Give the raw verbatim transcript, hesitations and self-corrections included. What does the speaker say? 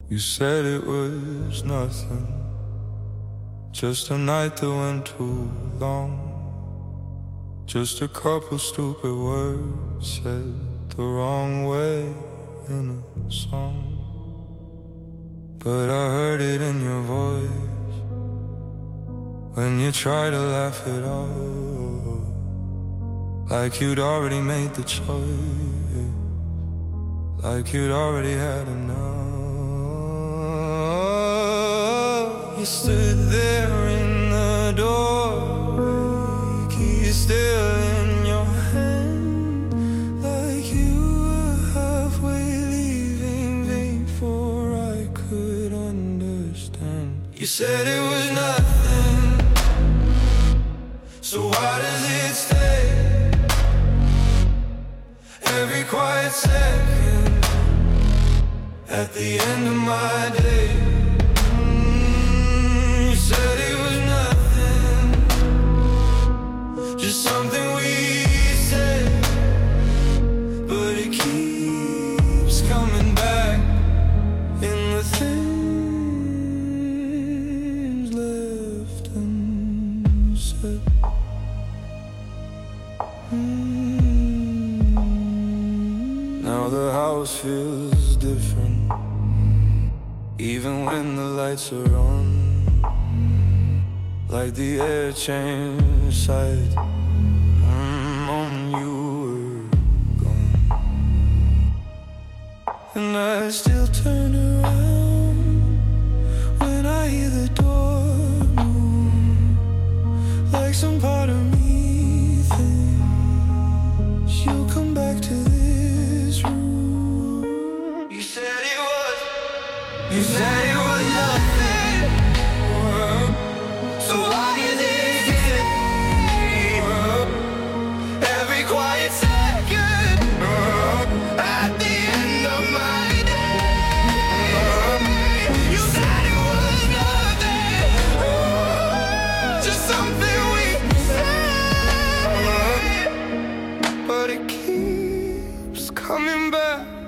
You said it was nothing, just a night that went too long, just a couple stupid words said the wrong way in a song. But I heard it in your voice when you tried to laugh it off, like you'd already made the choice, like you'd already had enough. You stood there in the doorway, keys still in your hand, like you were halfway leaving before I could understand. You said it was nothing, so why does it stay? Every quiet second at the end of my day. Mm, you said it was nothing, just something we said, but it keeps coming back in the things left unsaid. Mm. Now the house feels different, even when the lights are on, like the air changed sides mm, when you were gone. And I still turn around when I hear the door move, like some part of me thinks you'll come back to this room. You said it was You said it was nothing, so why is it here? Every quiet second at the end of my day. You said it was nothing, just something we said, but it keeps coming back